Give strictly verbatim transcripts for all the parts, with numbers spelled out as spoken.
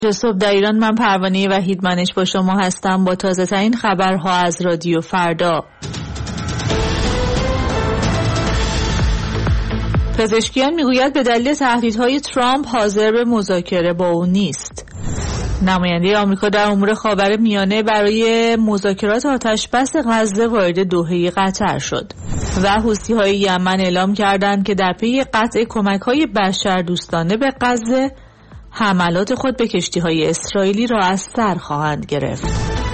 صبح در ایران، من پروانه وحیدمنش با شما هستم با تازه ترین خبرها از رادیو فردا. پزشکیان میگوید به دلیل تهدیدهای ترامپ حاضر به مذاکره با او نیست. نماینده آمریکا در امور خاورمیانه برای مذاکرات آتشبس غزه وارد دوحه قطر شد و حوثی‌های یمن اعلام کردند که در پی قطع کمک‌های بشردوستانه به غزه حملات خود به کشتی‌های اسرائیلی را از سر خواهند گرفت.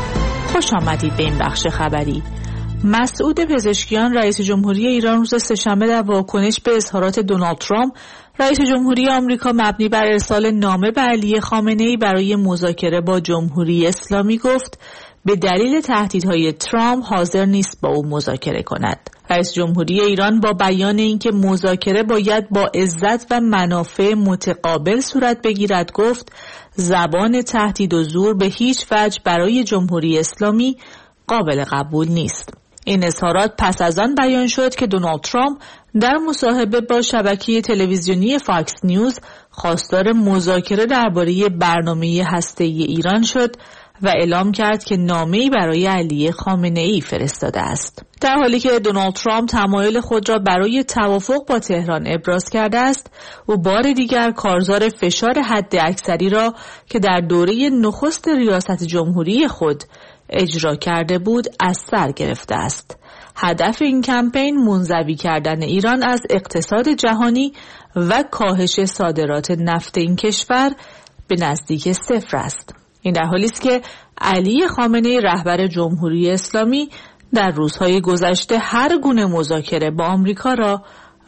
خوش آمدید به این بخش خبری. مسعود پزشکیان رئیس جمهوری ایران روز سه‌شنبه در واکنش به اظهارات دونالد ترامپ رئیس جمهوری آمریکا مبنی بر ارسال نامه به علی خامنه‌ای برای مذاکره با جمهوری اسلامی گفت به دلیل تهدیدهای ترامپ حاضر نیست با او مذاکره کند. رئیس جمهوری ایران با بیان اینکه مذاکره باید با عزت و منافع متقابل صورت بگیرد گفت زبان تهدید و زور به هیچ وجه برای جمهوری اسلامی قابل قبول نیست. این اظهارات پس از آن بیان شد که دونالد ترامپ در مصاحبه با شبکه تلویزیونی فاکس نیوز خواستار مذاکره درباره برنامه هسته‌ای ایران شد و اعلام کرد که نامه‌ای برای علی خامنه‌ای فرستاده است. در حالی که دونالد ترامپ تمایل خود را برای توافق با تهران ابراز کرده است، او بار دیگر کارزار فشار حداکثری را که در دوره نخست ریاست جمهوری خود اجرا کرده بود از سر گرفته است. هدف این کمپین منزوی کردن ایران از اقتصاد جهانی و کاهش صادرات نفت این کشور به نزدیک صفر است. این در حالی است که علی خامنه‌ای رهبر جمهوری اسلامی در روزهای گذشته هر گونه مذاکره با آمریکا را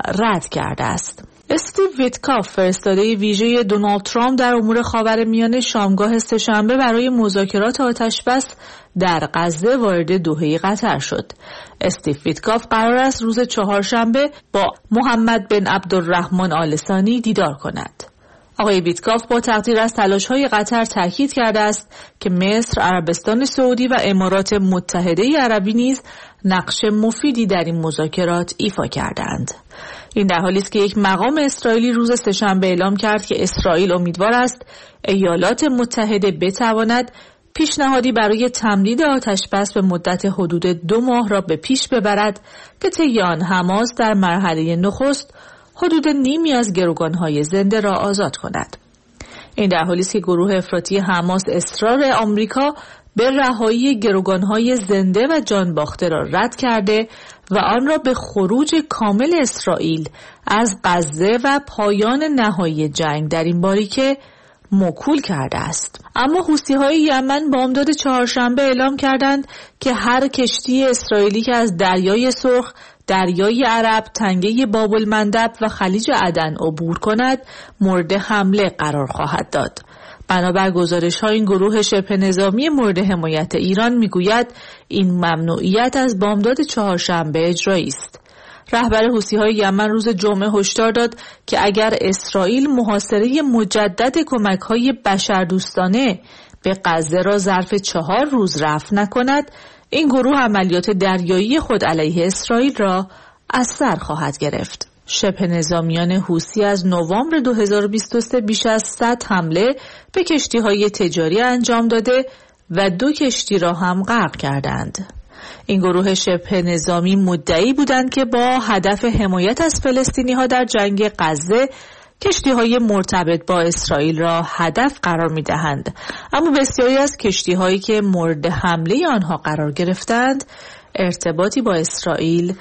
رد کرده است. استیو ویتکاف فرستاده ویژه دونالد ترامپ در امور خاورمیانه شامگاه سه‌شنبه برای مذاکرات آتشبس در غزه وارد دوحه قطر شد. استیو ویتکاف قرار است روز چهارشنبه با محمد بن عبدالرحمن آل ثانی دیدار کند. آقای ویتکاف با تقدیر از تلاش‌های قطر تاکید کرده است که مصر، عربستان سعودی و امارات متحده عربی نیز نقش مفیدی در این مذاکرات ایفا کردند. این در حالی است که یک مقام اسرائیلی روز سه‌شنبه اعلام کرد که اسرائیل امیدوار است ایالات متحده بتواند پیشنهادی برای تمدید آتشبس به مدت حدود دو ماه را به پیش ببرد که طی آن حماس در مرحله نخست حدود نیمی از گروگان‌های زنده را آزاد کند. این در حالی است که گروه افراطی حماس اصرار آمریکا به رهایی گروگان‌های زنده و جان باخته را رد کرده و آن را به خروج کامل اسرائیل از غزه و پایان نهایی جنگ در این باریکه موکول کرده است. اما حوثی‌های یمن بامداد چهارشنبه اعلام کردند که هر کشتی اسرائیلی که از دریای سرخ، دریای عرب، تنگه باب المندب و خلیج عدن عبور کند مورد حمله قرار خواهد داد. بنابر گزارش‌های این گروه شبه نظامی مورد حمایت ایران میگوید این ممنوعیت از بامداد چهارشنبه اجرایی است. رهبر حوثی‌های یمن روز جمعه هشدار داد که اگر اسرائیل محاصره مجدد کمک‌های بشردوستانه به غزه را ظرف چهار روز رفع نکند، این گروه عملیات دریایی خود علیه اسرائیل را از سر خواهد گرفت. شبه نظامیان حوثی از نوامبر دو هزار و بیست و سه بیش از صد حمله به کشتی‌های تجاری انجام داده و دو کشتی را هم غرق کردند. این گروه شبه نظامی مدعی بودند که با هدف حمایت از فلسطینی‌ها در جنگ غزه کشتی‌های مرتبط با اسرائیل را هدف قرار می‌دهند، اما بسیاری از کشتی‌هایی که مورد حمله آنها قرار گرفتند ارتباطی با اسرائیل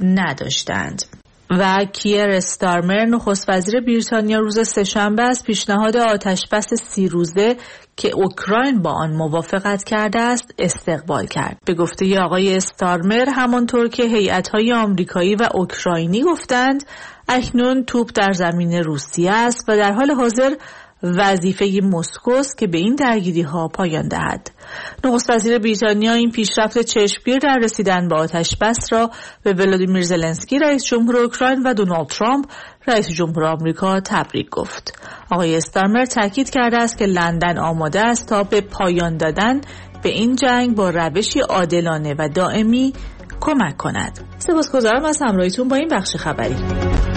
نداشتند. و کیر استارمر نخست وزیر بریتانیا روز سه‌شنبه از پیشنهاد آتشبس سی روزه که اوکراین با آن موافقت کرده است استقبال کرد. به گفته آقای استارمر، همانطور که هیئت‌های آمریکایی و اوکراینی گفتند، اکنون توپ در زمین روسیه است و در حال حاضر وظیفه مسکو است که به این درگیری‌ها پایان دهد. نخست وزیر بریتانیا این پیشرفت چشمگیر در رسیدن به آتشبس را به ولادیمیر زلنسکی رئیس جمهور اوکراین و دونالد ترامپ رئیس جمهور آمریکا تبریک گفت. آقای استارمر تاکید کرده است که لندن آماده است تا به پایان دادن به این جنگ با روشی عادلانه و دائمی کمک کند. سپاسگزارم از همراهیتون با این بخش خبری.